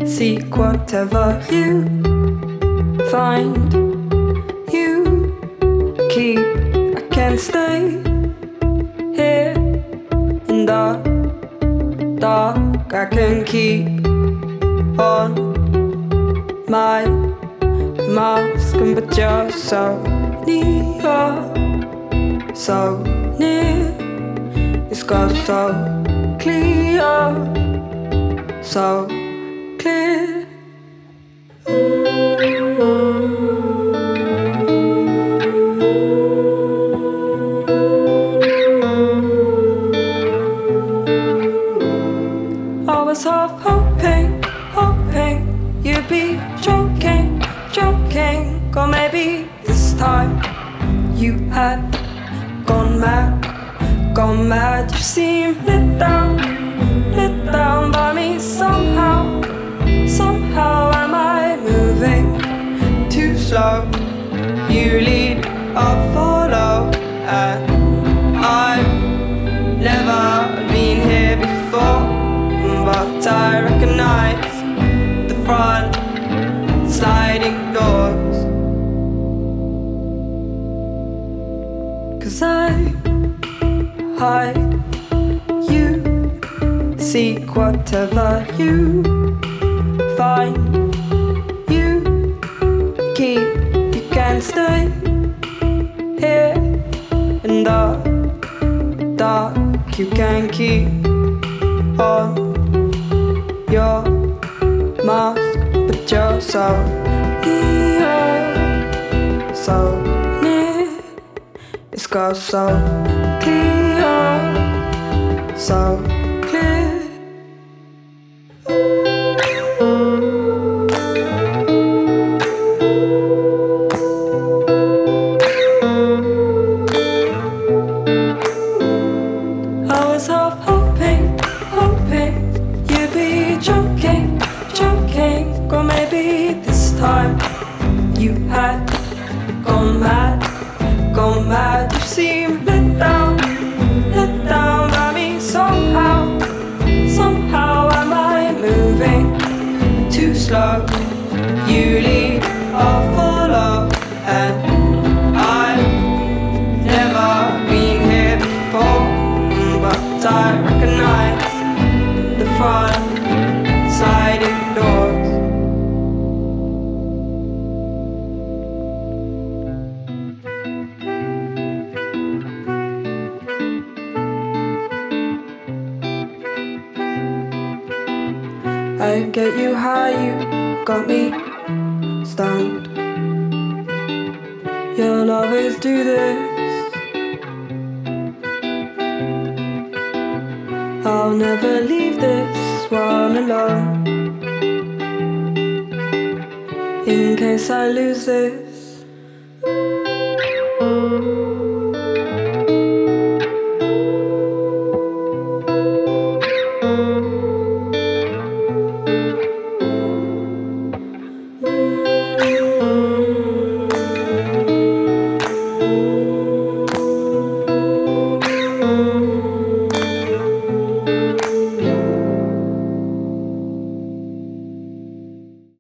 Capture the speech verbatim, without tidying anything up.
seek whatever you find. You keep, I can't stay here in the dark. I can keep on my mask, but you're so near, so near. It's got so clear, so clear. I was half hoping, hoping you'd be joking, joking. Or maybe this time you had gone mad, gone mad. You seem lit down, lit down by me somehow. Somehow am I moving too slow? You lead, I'll follow. And I've never been here before, but I recognize the front sliding doors. 'Cause I hide, you seek whatever you find. You keep, you can't stay here in the dark. You can keep on your mask, but you're so near, so near. It's got so clear, so clear. I was half hoping, hoping you'd be joking, joking. Or maybe this time you had gone mad, gone mad. You seem let down, let down by me somehow. Somehow am I moving too slow? You lead, I'll follow. And I've never been here before, but I recognize the front sliding doors. I get you high, you got me stoned. You'll always do this. I'll never leave this one alone, in case I lose this.